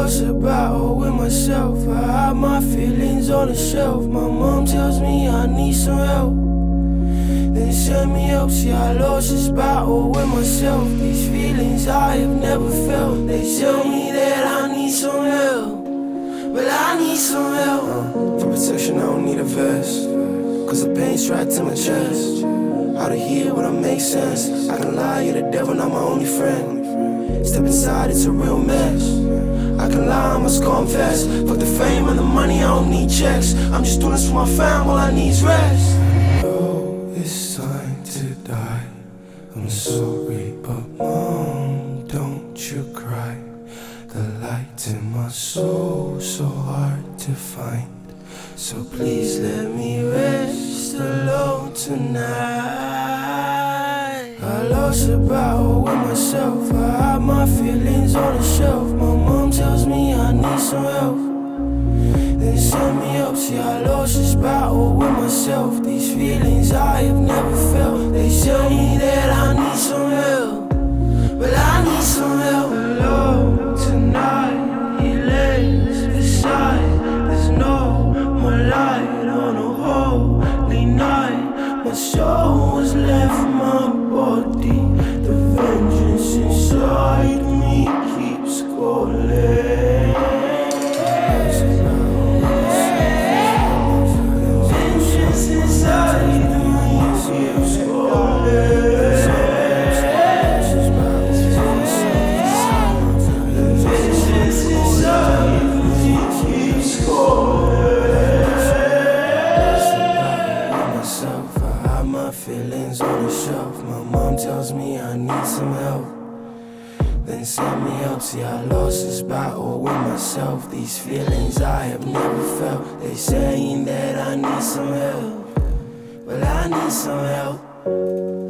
lost a battle with myself. I hide my feelings on the shelf. My mom tells me I need some help, then send me up. See, I lost this battle with myself. These feelings I have never felt. They tell me that I need some help, but I need some help. For protection I don't need a vest, cause the pain's trapped to my chest. How to hear what don't make sense. I can lie, you're the devil, not my only friend. Step inside, it's a real mess. I can lie, I must confess. Fuck the fame and the money, I don't need checks. I'm just doing this for my fam, all I need is rest. Oh, it's time to die. I'm sorry, but mom, don't you cry. The light in my soul, so hard to find. So please let me rest alone tonight. I lost a battle with myself. I hide my feelings on the shelf. My mom tells me I need some help, then send me up. See, I lost this battle with myself. These feelings I have never felt. They tell me that I need some help, but I need some help. Alone tonight, he lays beside. There's no more light on a holy night. My soul was left my body. The vengeance inside me keeps calling. Vengeance inside me keeps calling. Feelings on the shelf. My mom tells me I need some help, then send me up. See, I lost this battle with myself. These feelings I have never felt. They saying that I need some help, but I need some help.